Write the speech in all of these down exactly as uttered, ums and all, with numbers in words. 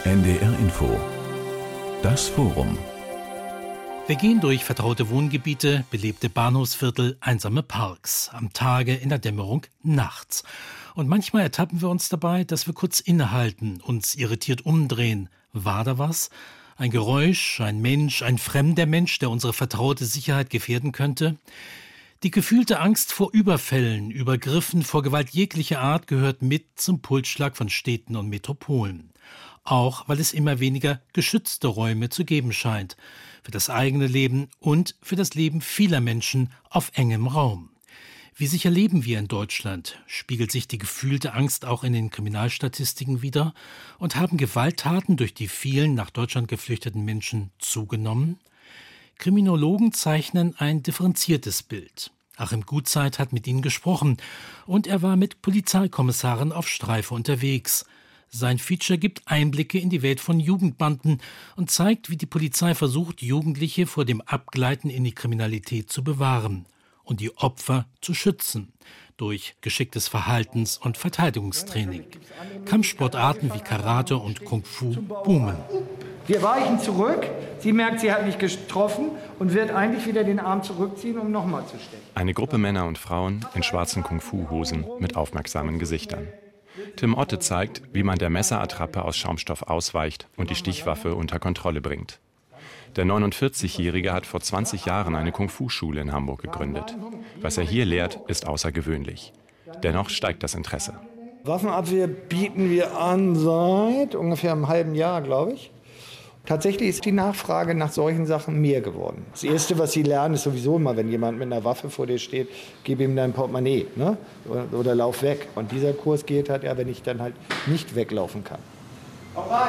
N D R Info. Das Forum. Wir gehen durch vertraute Wohngebiete, belebte Bahnhofsviertel, einsame Parks. Am Tage, in der Dämmerung, nachts. Und manchmal ertappen wir uns dabei, dass wir kurz innehalten, uns irritiert umdrehen. War da was? Ein Geräusch, ein Mensch, ein fremder Mensch, der unsere vertraute Sicherheit gefährden könnte? Die gefühlte Angst vor Überfällen, Übergriffen, vor Gewalt jeglicher Art gehört mit zum Pulsschlag von Städten und Metropolen. Auch weil es immer weniger geschützte Räume zu geben scheint. Für das eigene Leben und für das Leben vieler Menschen auf engem Raum. Wie sicher leben wir in Deutschland? Spiegelt sich die gefühlte Angst auch in den Kriminalstatistiken wider? Und haben Gewalttaten durch die vielen nach Deutschland geflüchteten Menschen zugenommen? Kriminologen zeichnen ein differenziertes Bild. Achim Gutzeit hat mit ihnen gesprochen und er war mit Polizeikommissaren auf Streife unterwegs. Sein Feature gibt Einblicke in die Welt von Jugendbanden und zeigt, wie die Polizei versucht, Jugendliche vor dem Abgleiten in die Kriminalität zu bewahren und die Opfer zu schützen durch geschicktes Verhaltens- und Verteidigungstraining. Kampfsportarten wie Karate und Kung Fu boomen. Wir weichen zurück, sie merkt, sie hat mich getroffen und wird eigentlich wieder den Arm zurückziehen, um nochmal zu stechen. Eine Gruppe Männer und Frauen in schwarzen Kung-Fu-Hosen mit aufmerksamen Gesichtern. Tim Otte zeigt, wie man der Messerattrappe aus Schaumstoff ausweicht und die Stichwaffe unter Kontrolle bringt. Der neunundvierzigjährige hat vor zwanzig Jahren eine Kung-Fu-Schule in Hamburg gegründet. Was er hier lehrt, ist außergewöhnlich. Dennoch steigt das Interesse. Waffenabwehr bieten wir an seit ungefähr einem halben Jahr, glaube ich. Tatsächlich ist die Nachfrage nach solchen Sachen mehr geworden. Das Erste, was Sie lernen, ist sowieso immer, wenn jemand mit einer Waffe vor dir steht, gib ihm dein Portemonnaie, ne? oder, oder lauf weg. Und dieser Kurs geht halt ja, wenn ich dann halt nicht weglaufen kann. Hau rein!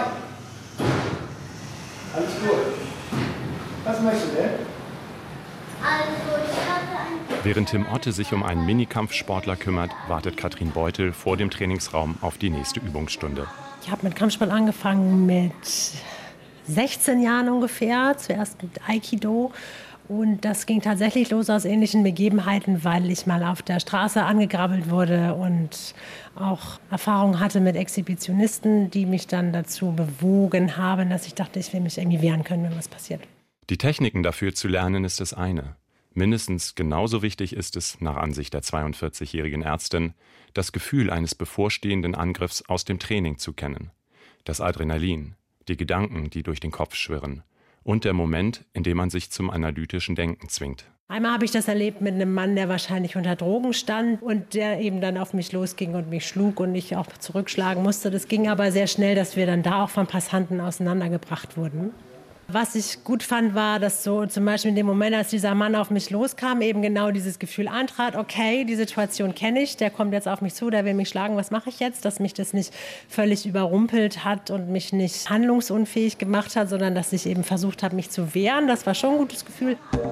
Alles gut. Was möchtest du denn? Also, ich hatte ein... Während Tim Otte sich um einen Minikampfsportler kümmert, wartet Katrin Beutel vor dem Trainingsraum auf die nächste Übungsstunde. Ich habe mit Kampfsport angefangen mit sechzehn Jahren ungefähr, zuerst mit Aikido. Und das ging tatsächlich los aus ähnlichen Begebenheiten, weil ich mal auf der Straße angegrabbelt wurde und auch Erfahrung hatte mit Exhibitionisten, die mich dann dazu bewogen haben, dass ich dachte, ich will mich irgendwie wehren können, wenn was passiert. Die Techniken dafür zu lernen ist das eine. Mindestens genauso wichtig ist es, nach Ansicht der zweiundvierzigjährigen Ärztin, das Gefühl eines bevorstehenden Angriffs aus dem Training zu kennen. Das Adrenalin, die Gedanken, die durch den Kopf schwirren und der Moment, in dem man sich zum analytischen Denken zwingt. Einmal habe ich das erlebt mit einem Mann, der wahrscheinlich unter Drogen stand und der eben dann auf mich losging und mich schlug und ich auch zurückschlagen musste. Das ging aber sehr schnell, dass wir dann da auch von Passanten auseinandergebracht wurden. Was ich gut fand, war, dass so zum Beispiel in dem Moment, als dieser Mann auf mich loskam, eben genau dieses Gefühl eintrat, okay, die Situation kenne ich, der kommt jetzt auf mich zu, der will mich schlagen, was mache ich jetzt? Dass mich das nicht völlig überrumpelt hat und mich nicht handlungsunfähig gemacht hat, sondern dass ich eben versucht habe, mich zu wehren. Das war schon ein gutes Gefühl.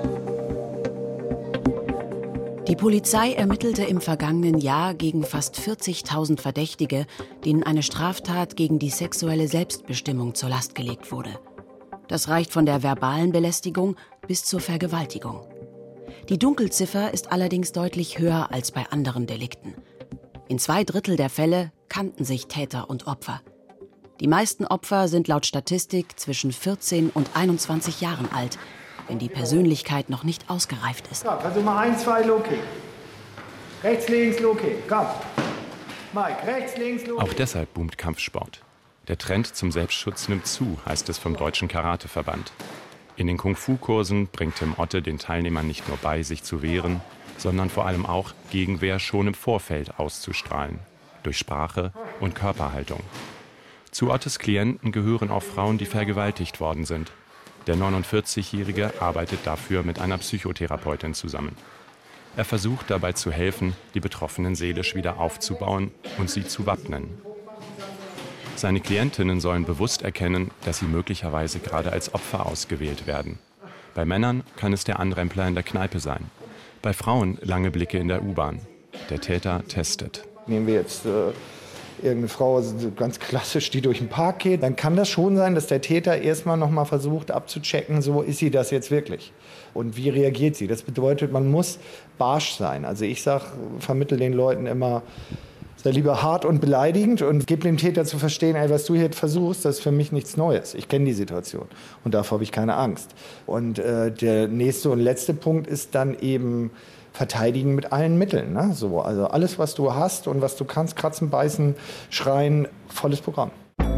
Die Polizei ermittelte im vergangenen Jahr gegen fast vierzigtausend Verdächtige, denen eine Straftat gegen die sexuelle Selbstbestimmung zur Last gelegt wurde. Das reicht von der verbalen Belästigung bis zur Vergewaltigung. Die Dunkelziffer ist allerdings deutlich höher als bei anderen Delikten. In zwei Drittel der Fälle kannten sich Täter und Opfer. Die meisten Opfer sind laut Statistik zwischen vierzehn und einundzwanzig Jahren alt, wenn die Persönlichkeit noch nicht ausgereift ist. Ja, also mal ein, zwei, Low Kick. Rechts, links, Low Kick. Komm. Mike, rechts, links, Low Kick. Auch deshalb boomt Kampfsport. Der Trend zum Selbstschutz nimmt zu, heißt es vom Deutschen Karateverband. In den Kung-Fu-Kursen bringt Tim Otte den Teilnehmern nicht nur bei, sich zu wehren, sondern vor allem auch Gegenwehr schon im Vorfeld auszustrahlen. Durch Sprache und Körperhaltung. Zu Ottes Klienten gehören auch Frauen, die vergewaltigt worden sind. Der neunundvierzigjährige arbeitet dafür mit einer Psychotherapeutin zusammen. Er versucht dabei zu helfen, die Betroffenen seelisch wieder aufzubauen und sie zu wappnen. Seine Klientinnen sollen bewusst erkennen, dass sie möglicherweise gerade als Opfer ausgewählt werden. Bei Männern kann es der Anrempler in der Kneipe sein. Bei Frauen lange Blicke in der U-Bahn. Der Täter testet. Nehmen wir jetzt äh, irgendeine Frau, also ganz klassisch, die durch den Park geht, dann kann das schon sein, dass der Täter erstmal noch mal versucht abzuchecken, so ist sie das jetzt wirklich und wie reagiert sie. Das bedeutet, man muss barsch sein. Also ich sag, vermittle den Leuten immer, Sei lieber hart und beleidigend und gib dem Täter zu verstehen, ey, was du hier versuchst, das ist für mich nichts Neues. Ich kenne die Situation und davor habe ich keine Angst. Und äh, der nächste und letzte Punkt ist dann eben verteidigen mit allen Mitteln. Ne? So, also alles, was du hast und was du kannst, kratzen, beißen, schreien, volles Programm.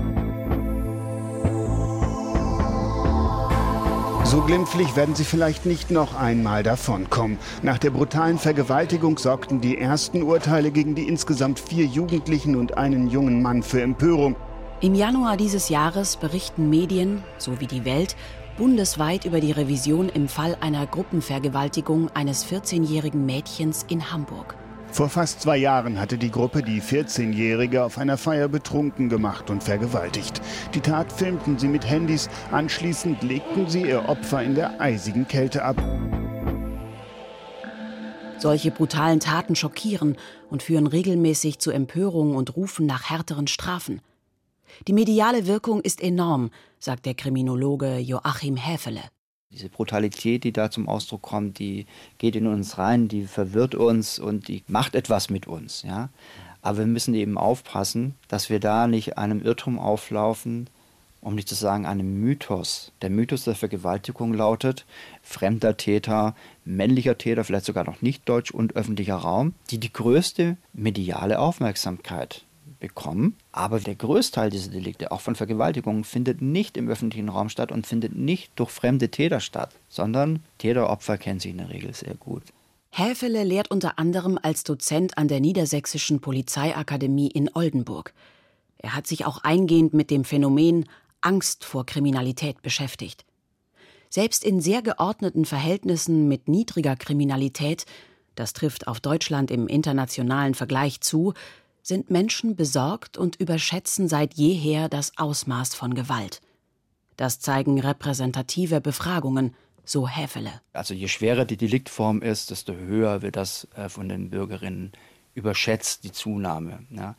So glimpflich werden sie vielleicht nicht noch einmal davonkommen. Nach der brutalen Vergewaltigung sorgten die ersten Urteile gegen die insgesamt vier Jugendlichen und einen jungen Mann für Empörung. Im Januar dieses Jahres berichten Medien, so wie die Welt, bundesweit über die Revision im Fall einer Gruppenvergewaltigung eines vierzehnjährigen Mädchens in Hamburg. Vor fast zwei Jahren hatte die Gruppe die vierzehnjährige auf einer Feier betrunken gemacht und vergewaltigt. Die Tat filmten sie mit Handys, anschließend legten sie ihr Opfer in der eisigen Kälte ab. Solche brutalen Taten schockieren und führen regelmäßig zu Empörung und rufen nach härteren Strafen. Die mediale Wirkung ist enorm, sagt der Kriminologe Joachim Häfele. Diese Brutalität, die da zum Ausdruck kommt, die geht in uns rein, die verwirrt uns und die macht etwas mit uns. Ja? Aber wir müssen eben aufpassen, dass wir da nicht einem Irrtum auflaufen, um nicht zu sagen einem Mythos. Der Mythos der Vergewaltigung lautet, fremder Täter, männlicher Täter, vielleicht sogar noch nicht deutsch und öffentlicher Raum, die die größte mediale Aufmerksamkeit bekommen. Aber der Großteil dieser Delikte, auch von Vergewaltigungen, findet nicht im öffentlichen Raum statt und findet nicht durch fremde Täter statt, sondern Täter-Opfer kennen sich in der Regel sehr gut. Häfele lehrt unter anderem als Dozent an der Niedersächsischen Polizeiakademie in Oldenburg. Er hat sich auch eingehend mit dem Phänomen Angst vor Kriminalität beschäftigt. Selbst in sehr geordneten Verhältnissen mit niedriger Kriminalität, das trifft auf Deutschland im internationalen Vergleich zu, sind Menschen besorgt und überschätzen seit jeher das Ausmaß von Gewalt. Das zeigen repräsentative Befragungen, so Häfele. Also je schwerer die Deliktform ist, desto höher wird das von den Bürgerinnen überschätzt, die Zunahme. Ja.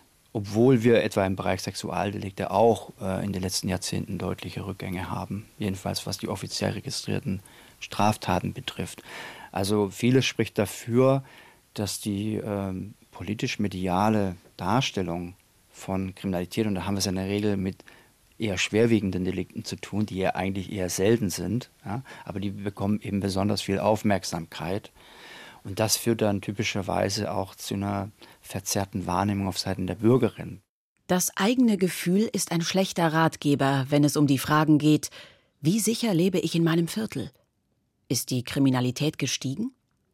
Obwohl wir etwa im Bereich Sexualdelikte auch äh, in den letzten Jahrzehnten deutliche Rückgänge haben, jedenfalls was die offiziell registrierten Straftaten betrifft. Also vieles spricht dafür, dass die ähm, politisch-mediale Darstellung von Kriminalität, und da haben wir es in der Regel mit eher schwerwiegenden Delikten zu tun, die ja eigentlich eher selten sind, ja, aber die bekommen eben besonders viel Aufmerksamkeit. Und das führt dann typischerweise auch zu einer verzerrten Wahrnehmung auf Seiten der Bürgerin. Das eigene Gefühl ist ein schlechter Ratgeber, wenn es um die Fragen geht, wie sicher lebe ich in meinem Viertel? Ist die Kriminalität gestiegen?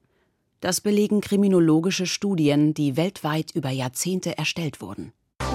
Das belegen kriminologische Studien, die weltweit über Jahrzehnte erstellt wurden.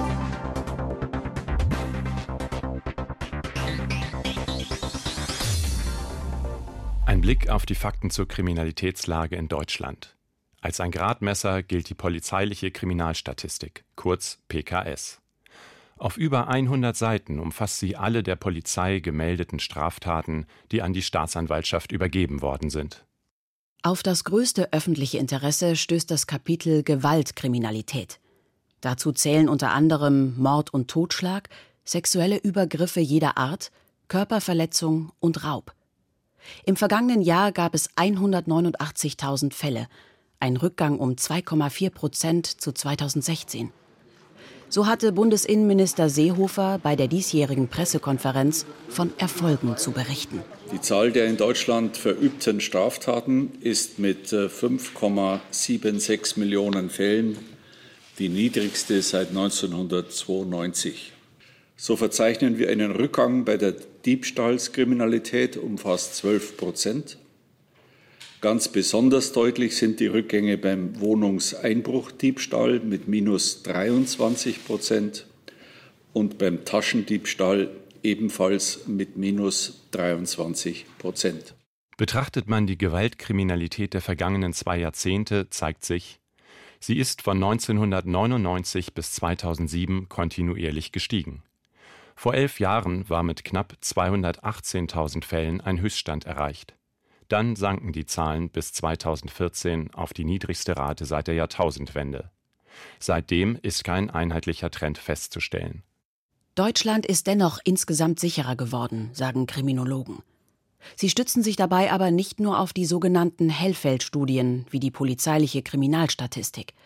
Ein Blick auf die Fakten zur Kriminalitätslage in Deutschland. Als ein Gradmesser gilt die polizeiliche Kriminalstatistik, kurz P K S. Auf über hundert Seiten umfasst sie alle der Polizei gemeldeten Straftaten, die an die Staatsanwaltschaft übergeben worden sind. Auf das größte öffentliche Interesse stößt das Kapitel Gewaltkriminalität. Dazu zählen unter anderem Mord und Totschlag, sexuelle Übergriffe jeder Art, Körperverletzung und Raub. Im vergangenen Jahr gab es hundertneunundachtzigtausend Fälle, ein Rückgang um zwei Komma vier Prozent zu zweitausendsechzehn. So hatte Bundesinnenminister Seehofer bei der diesjährigen Pressekonferenz von Erfolgen zu berichten. Die Zahl der in Deutschland verübten Straftaten ist mit fünf Komma sechsundsiebzig Millionen Fällen die niedrigste seit neunzehnhundertzweiundneunzig. So verzeichnen wir einen Rückgang bei der Diebstahlskriminalität um fast zwölf Prozent. Ganz besonders deutlich sind die Rückgänge beim Wohnungseinbruchdiebstahl mit minus dreiundzwanzig Prozent und beim Taschendiebstahl ebenfalls mit minus dreiundzwanzig Prozent. Betrachtet man die Gewaltkriminalität der vergangenen zwei Jahrzehnte, zeigt sich, sie ist von neunzehnhundertneunundneunzig bis zweitausendsieben kontinuierlich gestiegen. Vor elf Jahren war mit knapp zweihundertachtzehntausend Fällen ein Höchststand erreicht. Dann sanken die Zahlen bis zweitausendvierzehn auf die niedrigste Rate seit der Jahrtausendwende. Seitdem ist kein einheitlicher Trend festzustellen. Deutschland ist dennoch insgesamt sicherer geworden, sagen Kriminologen. Sie stützen sich dabei aber nicht nur auf die sogenannten Hellfeld-Studien wie die polizeiliche Kriminalstatistik.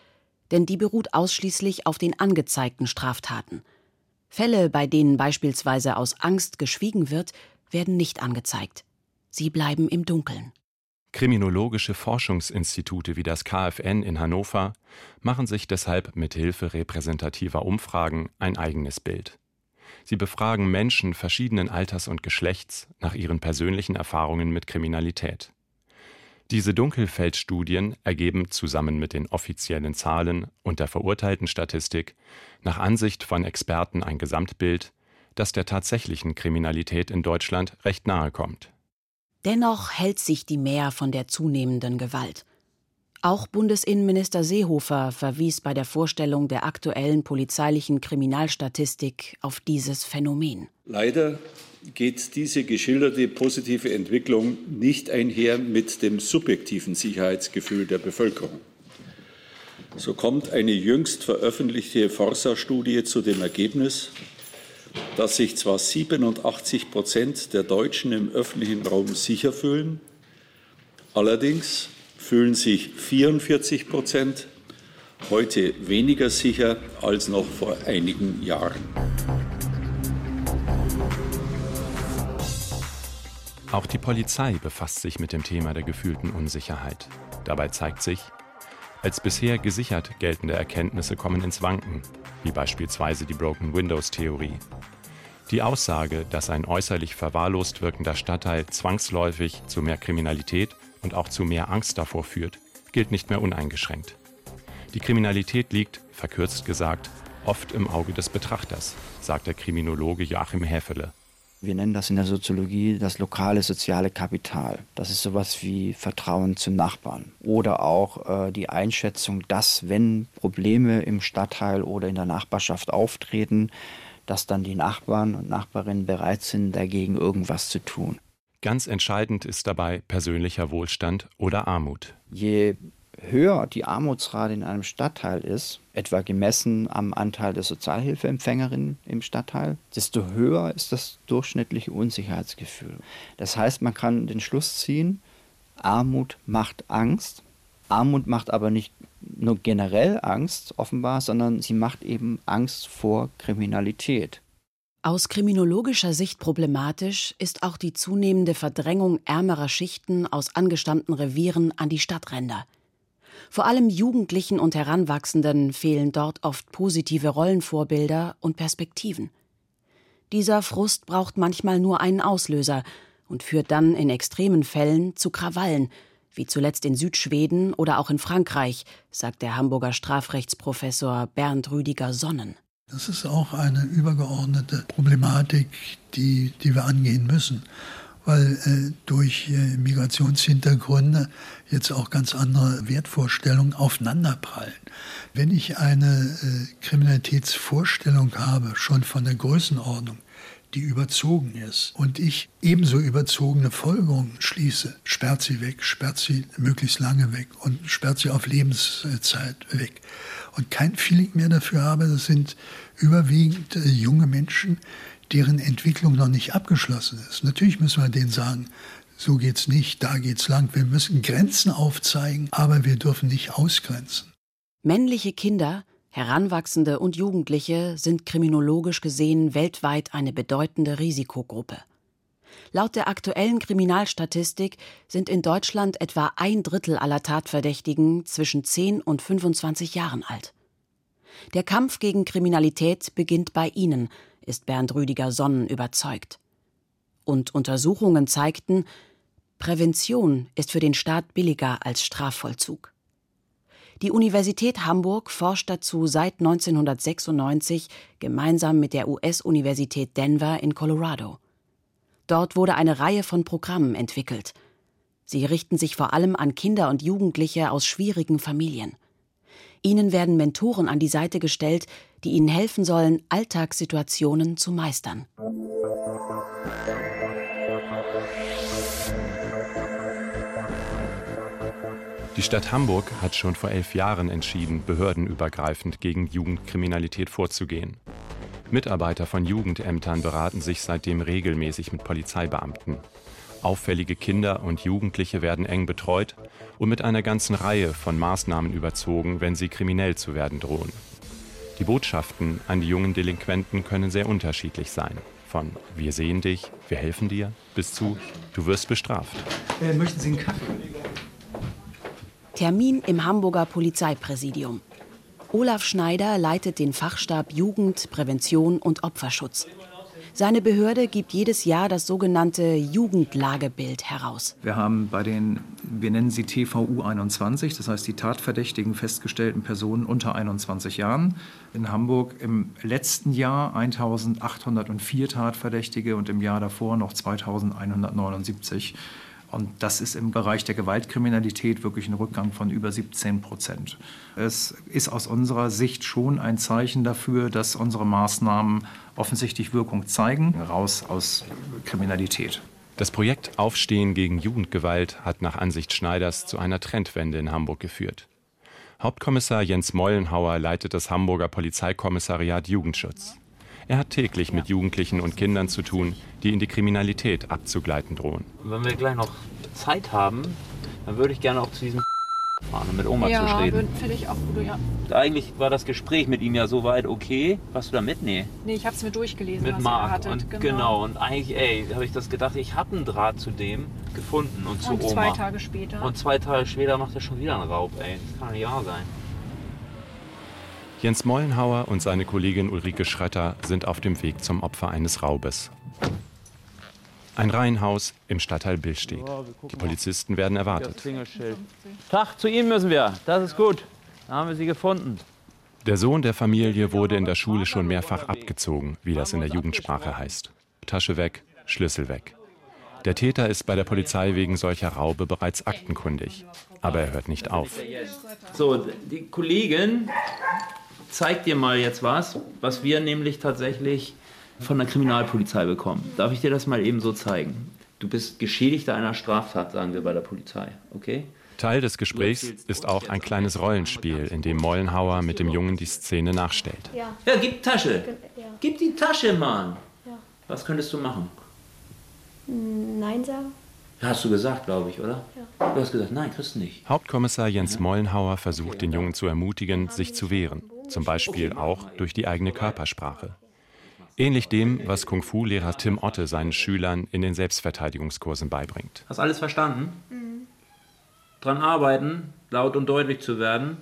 denn die beruht ausschließlich auf den angezeigten Straftaten. Fälle, bei denen beispielsweise aus Angst geschwiegen wird, werden nicht angezeigt. Sie bleiben im Dunkeln. Kriminologische Forschungsinstitute wie das K F N in Hannover machen sich deshalb mit Hilfe repräsentativer Umfragen ein eigenes Bild. Sie befragen Menschen verschiedenen Alters und Geschlechts nach ihren persönlichen Erfahrungen mit Kriminalität. Diese Dunkelfeldstudien ergeben zusammen mit den offiziellen Zahlen und der Verurteiltenstatistik nach Ansicht von Experten ein Gesamtbild, das der tatsächlichen Kriminalität in Deutschland recht nahe kommt. Dennoch hält sich die Mär von der zunehmenden Gewalt. Auch Bundesinnenminister Seehofer verwies bei der Vorstellung der aktuellen polizeilichen Kriminalstatistik auf dieses Phänomen. Leider geht diese geschilderte positive Entwicklung nicht einher mit dem subjektiven Sicherheitsgefühl der Bevölkerung. So kommt eine jüngst veröffentlichte Forsa-Studie zu dem Ergebnis, dass sich zwar siebenundachtzig Prozent der Deutschen im öffentlichen Raum sicher fühlen, allerdings fühlen sich vierundvierzig Prozent heute weniger sicher als noch vor einigen Jahren. Auch die Polizei befasst sich mit dem Thema der gefühlten Unsicherheit. Dabei zeigt sich, als bisher gesichert geltende Erkenntnisse kommen ins Wanken, wie beispielsweise die Broken-Windows-Theorie. Die Aussage, dass ein äußerlich verwahrlost wirkender Stadtteil zwangsläufig zu mehr Kriminalität und auch zu mehr Angst davor führt, gilt nicht mehr uneingeschränkt. Die Kriminalität liegt, verkürzt gesagt, oft im Auge des Betrachters, sagt der Kriminologe Joachim Häfele. Wir nennen das in der Soziologie das lokale soziale Kapital. Das ist sowas wie Vertrauen zum Nachbarn. Oder auch äh, die Einschätzung, dass wenn Probleme im Stadtteil oder in der Nachbarschaft auftreten, dass dann die Nachbarn und Nachbarinnen bereit sind, dagegen irgendwas zu tun. Ganz entscheidend ist dabei persönlicher Wohlstand oder Armut. Je höher die Armutsrate in einem Stadtteil ist, etwa gemessen am Anteil der Sozialhilfeempfängerinnen im Stadtteil, desto höher ist das durchschnittliche Unsicherheitsgefühl. Das heißt, man kann den Schluss ziehen, Armut macht Angst. Armut macht aber nicht nur generell Angst, offenbar, sondern sie macht eben Angst vor Kriminalität. Aus kriminologischer Sicht problematisch ist auch die zunehmende Verdrängung ärmerer Schichten aus angestammten Revieren an die Stadtränder. Vor allem Jugendlichen und Heranwachsenden fehlen dort oft positive Rollenvorbilder und Perspektiven. Dieser Frust braucht manchmal nur einen Auslöser und führt dann in extremen Fällen zu Krawallen, wie zuletzt in Südschweden oder auch in Frankreich, sagt der Hamburger Strafrechtsprofessor Bernd Rüdiger-Sonnen. Das ist auch eine übergeordnete Problematik, die, die wir angehen müssen, weil äh, durch äh, Migrationshintergründe jetzt auch ganz andere Wertvorstellungen aufeinanderprallen. Wenn ich eine äh, Kriminalitätsvorstellung habe, schon von der Größenordnung, die überzogen ist, und ich ebenso überzogene Folgerungen schließe, sperrt sie weg, sperrt sie möglichst lange weg und sperrt sie auf Lebenszeit weg. Und kein Feeling mehr dafür habe, das sind überwiegend äh, junge Menschen, deren Entwicklung noch nicht abgeschlossen ist. Natürlich müssen wir denen sagen, so geht's nicht, da geht's lang. Wir müssen Grenzen aufzeigen, aber wir dürfen nicht ausgrenzen. Männliche Kinder, Heranwachsende und Jugendliche sind kriminologisch gesehen weltweit eine bedeutende Risikogruppe. Laut der aktuellen Kriminalstatistik sind in Deutschland etwa ein Drittel aller Tatverdächtigen zwischen zehn und fünfundzwanzig Jahren alt. Der Kampf gegen Kriminalität beginnt bei ihnen, ist Bernd Rüdiger-Sonnen überzeugt. Und Untersuchungen zeigten, Prävention ist für den Staat billiger als Strafvollzug. Die Universität Hamburg forscht dazu seit neunzehnhundertsechsundneunzig gemeinsam mit der U S-Universität Denver in Colorado. Dort wurde eine Reihe von Programmen entwickelt. Sie richten sich vor allem an Kinder und Jugendliche aus schwierigen Familien. Ihnen werden Mentoren an die Seite gestellt, die ihnen helfen sollen, Alltagssituationen zu meistern. Die Stadt Hamburg hat schon vor elf Jahren entschieden, behördenübergreifend gegen Jugendkriminalität vorzugehen. Mitarbeiter von Jugendämtern beraten sich seitdem regelmäßig mit Polizeibeamten. Auffällige Kinder und Jugendliche werden eng betreut und mit einer ganzen Reihe von Maßnahmen überzogen, wenn sie kriminell zu werden drohen. Die Botschaften an die jungen Delinquenten können sehr unterschiedlich sein. Von wir sehen dich, wir helfen dir, bis zu du wirst bestraft. Äh, möchten Sie einen Kaffee? Termin im Hamburger Polizeipräsidium. Olaf Schneider leitet den Fachstab Jugend, Prävention und Opferschutz. Seine Behörde gibt jedes Jahr das sogenannte Jugendlagebild heraus. Wir haben bei den, wir nennen sie T V U einundzwanzig, das heißt die tatverdächtigen festgestellten Personen unter einundzwanzig Jahren. In Hamburg im letzten Jahr eintausendachthundertvier Tatverdächtige und im Jahr davor noch zweitausendeinhundertneunundsiebzig. Und das ist im Bereich der Gewaltkriminalität wirklich ein Rückgang von über siebzehn Prozent. Es ist aus unserer Sicht schon ein Zeichen dafür, dass unsere Maßnahmen offensichtlich Wirkung zeigen, raus aus Kriminalität. Das Projekt Aufstehen gegen Jugendgewalt hat nach Ansicht Schneiders zu einer Trendwende in Hamburg geführt. Hauptkommissar Jens Mollenhauer leitet das Hamburger Polizeikommissariat Jugendschutz. Er hat täglich mit Jugendlichen und Kindern zu tun, die in die Kriminalität abzugleiten drohen. Wenn wir gleich noch Zeit haben, dann würde ich gerne auch zu diesem fahren, um mit Oma ja, zu reden. Ja, finde ich auch gut, ja. Eigentlich war das Gespräch mit ihm ja soweit okay. Warst du da mit? Nee. Nee, ich habe es mir durchgelesen, mit was Marc. ihr hattet. Und genau. genau. Und eigentlich, ey, habe ich das gedacht, ich habe einen Draht zu dem gefunden und zu und Oma. zwei Tage später. Und zwei Tage später macht er schon wieder einen Raub, ey. Das kann doch nicht wahr sein. Jens Mollenhauer und seine Kollegin Ulrike Schrötter sind auf dem Weg zum Opfer eines Raubes. Ein Reihenhaus im Stadtteil Billstedt. Die Polizisten werden erwartet. Tag, zu Ihnen müssen wir. Das ist gut. Da haben wir Sie gefunden. Der Sohn der Familie wurde in der Schule schon mehrfach abgezogen, wie das in der Jugendsprache heißt. Tasche weg, Schlüssel weg. Der Täter ist bei der Polizei wegen solcher Raube bereits aktenkundig. Aber er hört nicht auf. So, die Kollegin zeigt dir mal jetzt was, was wir nämlich tatsächlich von der Kriminalpolizei bekommen. Darf ich dir das mal eben so zeigen? Du bist Geschädigter einer Straftat, sagen wir bei der Polizei, okay? Teil des Gesprächs ist auch ein kleines Rollenspiel, in dem Mollenhauer mit dem Jungen die Szene nachstellt. Ja, ja, gib Tasche. Gib die Tasche, Mann. Was könntest du machen? Nein sagen. Hast du gesagt, glaube ich, oder? Ja. Du hast gesagt, nein, kriegst du nicht. Hauptkommissar Jens Mollenhauer versucht, den Jungen zu ermutigen, sich zu wehren. Zum Beispiel auch durch die eigene Körpersprache. Ähnlich dem, was Kung-Fu-Lehrer Tim Otte seinen Schülern in den Selbstverteidigungskursen beibringt. Hast alles verstanden? Mhm. Dran arbeiten, laut und deutlich zu werden.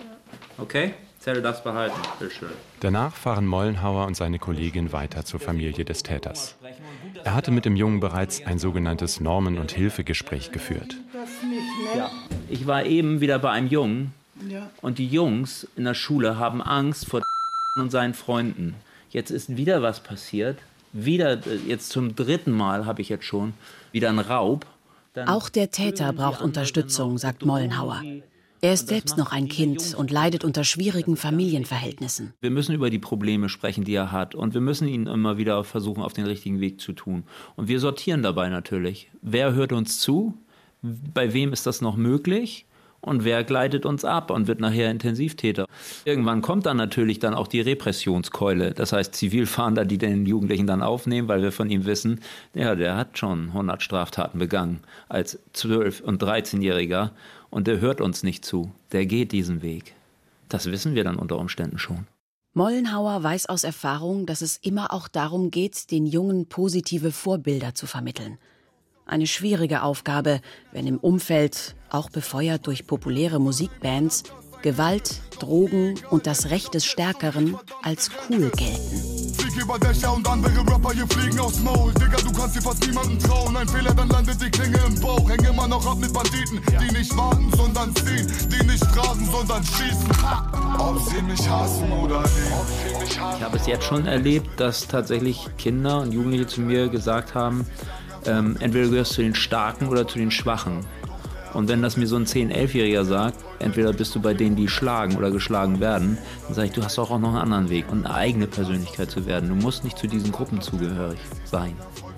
Okay? Zettel darfst behalten. Bitte schön. Danach fahren Mollenhauer und seine Kollegin weiter zur Familie des Täters. Er hatte mit dem Jungen bereits ein sogenanntes Normen- und Hilfegespräch geführt. Ja. Ich war eben wieder bei einem Jungen und die Jungs in der Schule haben Angst vor und seinen Freunden. Jetzt ist wieder was passiert. Wieder, jetzt zum dritten Mal habe ich jetzt schon, wieder ein Raub. Dann Auch der Täter braucht Unterstützung, sagt Mollenhauer. Er ist selbst noch ein Kind und leidet unter schwierigen Familienverhältnissen. Wir müssen über die Probleme sprechen, die er hat. Und wir müssen ihn immer wieder versuchen, auf den richtigen Weg zu tun. Und wir sortieren dabei natürlich. Wer hört uns zu? Bei wem ist das noch möglich? Und wer gleitet uns ab und wird nachher Intensivtäter? Irgendwann kommt dann natürlich dann auch die Repressionskeule. Das heißt Zivilfahnder, die den Jugendlichen dann aufnehmen, weil wir von ihm wissen, ja, der hat schon hundert Straftaten begangen als zwölf- und dreizehnjähriger. Und der hört uns nicht zu. Der geht diesen Weg. Das wissen wir dann unter Umständen schon. Mollenhauer weiß aus Erfahrung, dass es immer auch darum geht, den Jungen positive Vorbilder zu vermitteln. Eine schwierige Aufgabe, wenn im Umfeld, auch befeuert durch populäre Musikbands, Gewalt, Drogen und das Recht des Stärkeren als cool gelten. Flieg über Dächer und andere Rapper hier fliegen aufs Maul. Digga, du kannst dir fast niemanden trauen. Ein Fehler, dann landet die Klinge im Bauch. Häng immer noch ab mit Banditen, die nicht warten, sondern ziehen. Die nicht fragen, sondern schießen. Ob sie mich hassen oder nicht. Ich habe es jetzt schon erlebt, dass tatsächlich Kinder und Jugendliche zu mir gesagt haben, ähm, entweder du gehörst zu den Starken oder zu den Schwachen. Und wenn das mir so ein zehn-, elfjähriger sagt, entweder bist du bei denen, die schlagen oder geschlagen werden, dann sage ich, du hast auch noch einen anderen Weg und eine eigene Persönlichkeit zu werden. Du musst nicht zu diesen Gruppen zugehörig sein.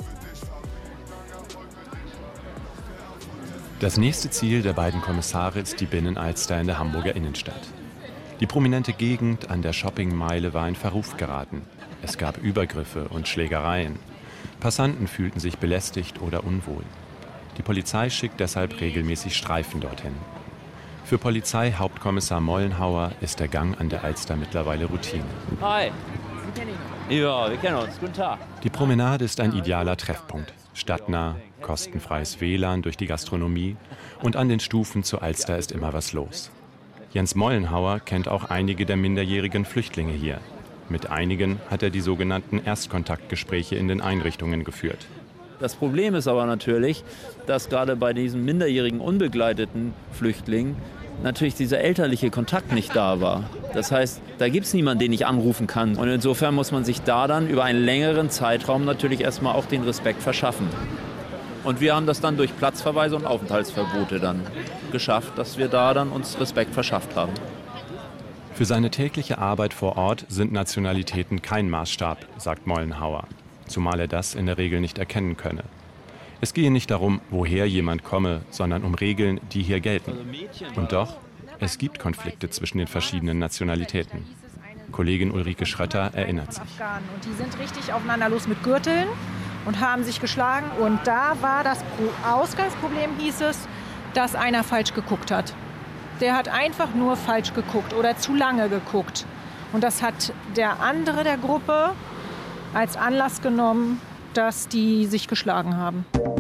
Das nächste Ziel der beiden Kommissare ist die Binnenalster in der Hamburger Innenstadt. Die prominente Gegend an der Shoppingmeile war in Verruf geraten. Es gab Übergriffe und Schlägereien. Passanten fühlten sich belästigt oder unwohl. Die Polizei schickt deshalb regelmäßig Streifen dorthin. Für Polizeihauptkommissar Mollenhauer ist der Gang an der Alster mittlerweile Routine. Hi. Ja, wir kennen uns. Guten Tag. Die Promenade ist ein idealer Treffpunkt. Stadtnah, kostenfreies W L A N durch die Gastronomie und an den Stufen zur Alster ist immer was los. Jens Mollenhauer kennt auch einige der minderjährigen Flüchtlinge hier. Mit einigen hat er die sogenannten Erstkontaktgespräche in den Einrichtungen geführt. Das Problem ist aber natürlich, dass gerade bei diesen minderjährigen unbegleiteten Flüchtlingen natürlich dieser elterliche Kontakt nicht da war. Das heißt, da gibt es niemanden, den ich anrufen kann. Und insofern muss man sich da dann über einen längeren Zeitraum natürlich erstmal auch den Respekt verschaffen. Und wir haben das dann durch Platzverweise und Aufenthaltsverbote dann geschafft, dass wir da dann uns Respekt verschafft haben. Für seine tägliche Arbeit vor Ort sind Nationalitäten kein Maßstab, sagt Mollenhauer. Zumal er das in der Regel nicht erkennen könne. Es gehe nicht darum, woher jemand komme, sondern um Regeln, die hier gelten. Und doch, es gibt Konflikte zwischen den verschiedenen Nationalitäten. Kollegin Ulrike Schrötter erinnert sich. Und die sind richtig aufeinander los mit Gürteln und haben sich geschlagen. Und da war das Ausgangsproblem, hieß es, dass einer falsch geguckt hat. Der hat einfach nur falsch geguckt oder zu lange geguckt. Und das hat der andere der Gruppe als Anlass genommen, dass die sich geschlagen haben.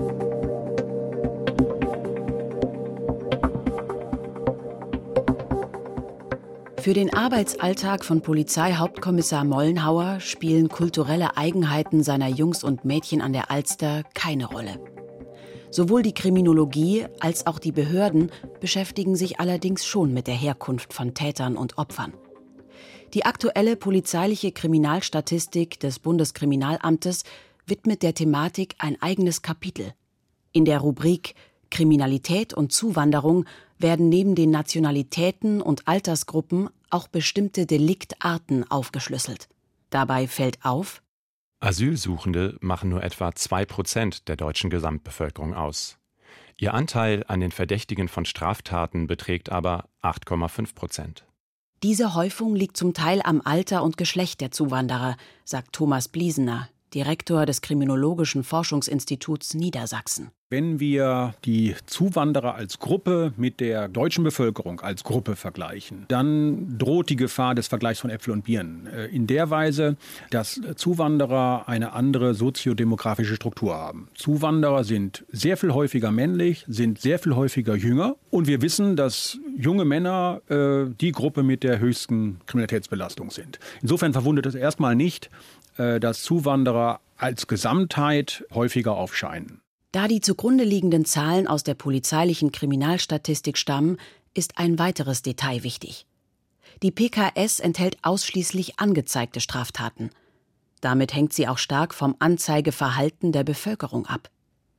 Für den Arbeitsalltag von Polizeihauptkommissar Mollenhauer spielen kulturelle Eigenheiten seiner Jungs und Mädchen an der Alster keine Rolle. Sowohl die Kriminologie als auch die Behörden beschäftigen sich allerdings schon mit der Herkunft von Tätern und Opfern. Die aktuelle polizeiliche Kriminalstatistik des Bundeskriminalamtes widmet der Thematik ein eigenes Kapitel. In der Rubrik Kriminalität und Zuwanderung werden neben den Nationalitäten und Altersgruppen auch bestimmte Deliktarten aufgeschlüsselt. Dabei fällt auf: Asylsuchende machen nur etwa zwei Prozent der deutschen Gesamtbevölkerung aus. Ihr Anteil an den Verdächtigen von Straftaten beträgt aber acht Komma fünf Prozent. Diese Häufung liegt zum Teil am Alter und Geschlecht der Zuwanderer, sagt Thomas Bliesener, Direktor des Kriminologischen Forschungsinstituts Niedersachsen. Wenn wir die Zuwanderer als Gruppe mit der deutschen Bevölkerung als Gruppe vergleichen, dann droht die Gefahr des Vergleichs von Äpfel und Birnen. In der Weise, dass Zuwanderer eine andere soziodemografische Struktur haben. Zuwanderer sind sehr viel häufiger männlich, sind sehr viel häufiger jünger. Und wir wissen, dass junge Männer äh, die Gruppe mit der höchsten Kriminalitätsbelastung sind. Insofern verwundert es erstmal nicht, äh, dass Zuwanderer als Gesamtheit häufiger aufscheinen. Da die zugrunde liegenden Zahlen aus der polizeilichen Kriminalstatistik stammen, ist ein weiteres Detail wichtig. Die P K S enthält ausschließlich angezeigte Straftaten. Damit hängt sie auch stark vom Anzeigeverhalten der Bevölkerung ab.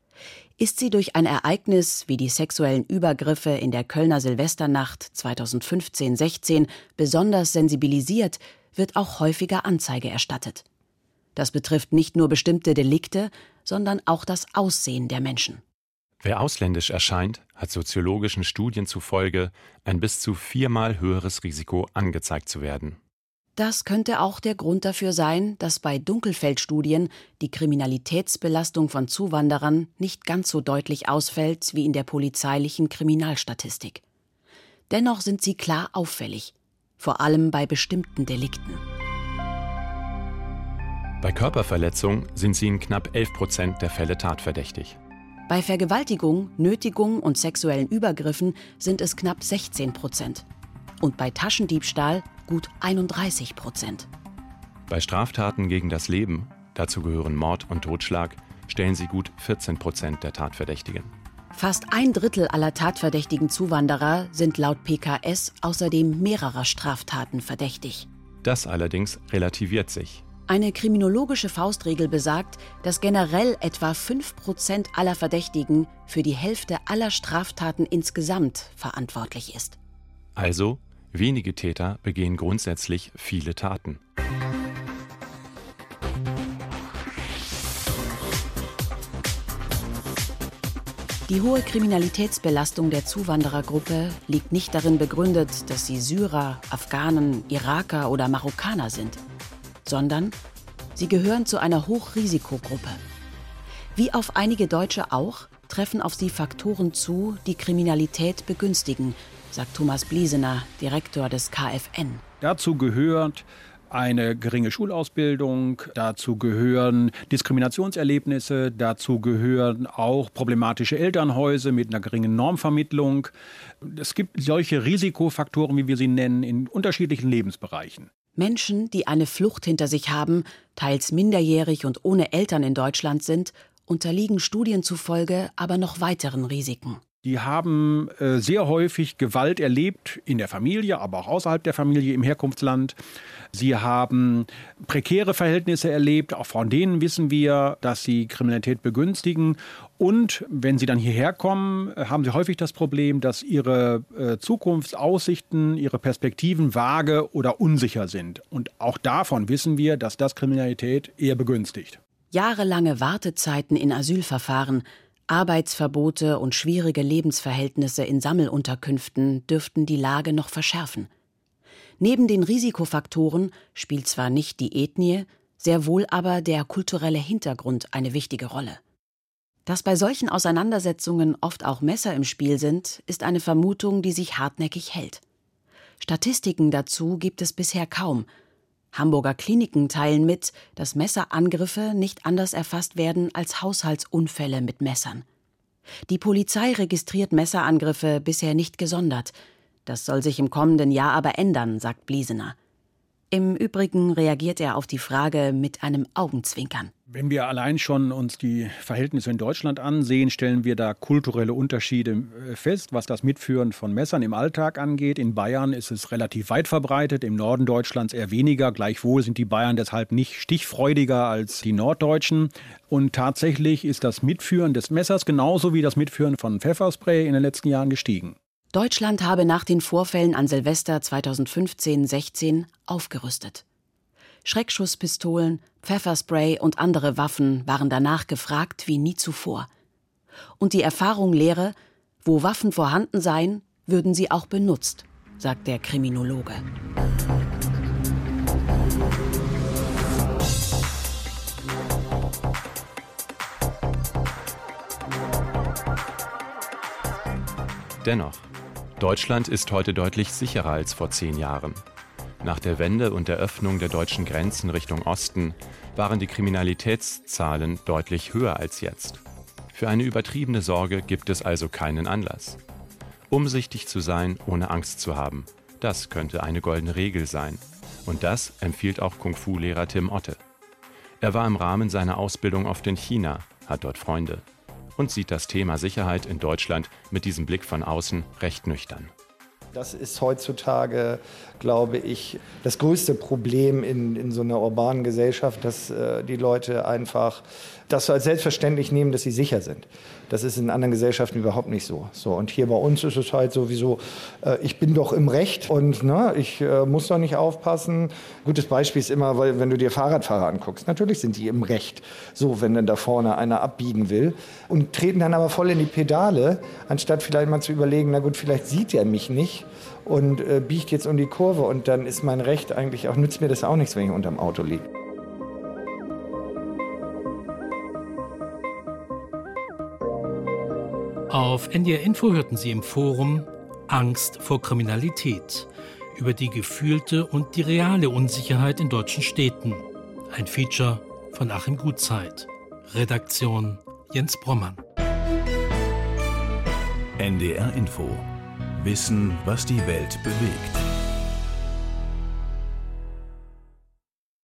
Ist sie durch ein Ereignis wie die sexuellen Übergriffe in der Kölner Silvesternacht zweitausendfünfzehn sechzehn besonders sensibilisiert, wird auch häufiger Anzeige erstattet. Das betrifft nicht nur bestimmte Delikte, sondern auch das Aussehen der Menschen. Wer ausländisch erscheint, hat soziologischen Studien zufolge ein bis zu viermal höheres Risiko, angezeigt zu werden. Das könnte auch der Grund dafür sein, dass bei Dunkelfeldstudien die Kriminalitätsbelastung von Zuwanderern nicht ganz so deutlich ausfällt wie in der polizeilichen Kriminalstatistik. Dennoch sind sie klar auffällig, vor allem bei bestimmten Delikten. Bei Körperverletzung sind sie in knapp elf Prozent der Fälle tatverdächtig. Bei Vergewaltigung, Nötigung und sexuellen Übergriffen sind es knapp sechzehn Prozent. Und bei Taschendiebstahl gut einunddreißig Prozent. Bei Straftaten gegen das Leben, dazu gehören Mord und Totschlag, stellen sie gut vierzehn Prozent der Tatverdächtigen. Fast ein Drittel aller tatverdächtigen Zuwanderer sind laut P K S außerdem mehrerer Straftaten verdächtig. Das allerdings relativiert sich. Eine kriminologische Faustregel besagt, dass generell etwa fünf Prozent aller Verdächtigen für die Hälfte aller Straftaten insgesamt verantwortlich ist. Also, wenige Täter begehen grundsätzlich viele Taten. Die hohe Kriminalitätsbelastung der Zuwanderergruppe liegt nicht darin begründet, dass sie Syrer, Afghanen, Iraker oder Marokkaner sind, sondern sie gehören zu einer Hochrisikogruppe. Wie auf einige Deutsche auch, treffen auf sie Faktoren zu, die Kriminalität begünstigen, sagt Thomas Bliesener, Direktor des K F N. Dazu gehört eine geringe Schulausbildung, dazu gehören Diskriminationserlebnisse, dazu gehören auch problematische Elternhäuser mit einer geringen Normvermittlung. Es gibt solche Risikofaktoren, wie wir sie nennen, in unterschiedlichen Lebensbereichen. Menschen, die eine Flucht hinter sich haben, teils minderjährig und ohne Eltern in Deutschland sind, unterliegen Studien zufolge aber noch weiteren Risiken. Die haben äh, sehr häufig Gewalt erlebt, in der Familie, aber auch außerhalb der Familie im Herkunftsland. Sie haben prekäre Verhältnisse erlebt, auch von denen wissen wir, dass sie Kriminalität begünstigen. Und wenn sie dann hierher kommen, haben sie häufig das Problem, dass ihre äh, Zukunftsaussichten, ihre Perspektiven vage oder unsicher sind. Und auch davon wissen wir, dass das Kriminalität eher begünstigt. Jahrelange Wartezeiten in Asylverfahren, Arbeitsverbote und schwierige Lebensverhältnisse in Sammelunterkünften dürften die Lage noch verschärfen. Neben den Risikofaktoren spielt zwar nicht die Ethnie, sehr wohl aber der kulturelle Hintergrund eine wichtige Rolle. Dass bei solchen Auseinandersetzungen oft auch Messer im Spiel sind, ist eine Vermutung, die sich hartnäckig hält. Statistiken dazu gibt es bisher kaum. Hamburger Kliniken teilen mit, dass Messerangriffe nicht anders erfasst werden als Haushaltsunfälle mit Messern. Die Polizei registriert Messerangriffe bisher nicht gesondert. Das soll sich im kommenden Jahr aber ändern, sagt Bliesener. Im Übrigen reagiert er auf die Frage mit einem Augenzwinkern. Wenn wir allein schon uns die Verhältnisse in Deutschland ansehen, stellen wir da kulturelle Unterschiede fest, was das Mitführen von Messern im Alltag angeht. In Bayern ist es relativ weit verbreitet, im Norden Deutschlands eher weniger. Gleichwohl sind die Bayern deshalb nicht stichfreudiger als die Norddeutschen. Und tatsächlich ist das Mitführen des Messers genauso wie das Mitführen von Pfefferspray in den letzten Jahren gestiegen. Deutschland habe nach den Vorfällen an Silvester zweitausendfünfzehn sechzehn aufgerüstet. Schreckschusspistolen, Pfefferspray und andere Waffen waren danach gefragt wie nie zuvor. Und die Erfahrung lehre, wo Waffen vorhanden seien, würden sie auch benutzt, sagt der Kriminologe. Dennoch, Deutschland ist heute deutlich sicherer als vor zehn Jahren. Nach der Wende und der Öffnung der deutschen Grenzen Richtung Osten waren die Kriminalitätszahlen deutlich höher als jetzt. Für eine übertriebene Sorge gibt es also keinen Anlass. Umsichtig zu sein, ohne Angst zu haben, das könnte eine goldene Regel sein. Und das empfiehlt auch Kung-Fu-Lehrer Tim Otte. Er war im Rahmen seiner Ausbildung oft in China, hat dort Freunde und sieht das Thema Sicherheit in Deutschland mit diesem Blick von außen recht nüchtern. Das ist heutzutage, glaube ich, das größte Problem in, in so einer urbanen Gesellschaft, dass äh, die Leute einfach das so als selbstverständlich nehmen, dass sie sicher sind. Das ist in anderen Gesellschaften überhaupt nicht so. So, und hier bei uns ist es halt sowieso, äh, ich bin doch im Recht und ne, ich äh, muss doch nicht aufpassen. Gutes Beispiel ist immer, weil, wenn du dir Fahrradfahrer anguckst, natürlich sind die im Recht. So, wenn dann da vorne einer abbiegen will und treten dann aber voll in die Pedale, anstatt vielleicht mal zu überlegen, na gut, vielleicht sieht er mich nicht und äh, biegt jetzt um die Kurve und dann ist mein Recht eigentlich auch, nützt mir das auch nichts, wenn ich unterm Auto liege. Auf N D R Info hörten Sie im Forum Angst vor Kriminalität über die gefühlte und die reale Unsicherheit in deutschen Städten. Ein Feature von Achim Gutzeit. Redaktion Jens Brommann. N D R Info. Wissen, was die Welt bewegt.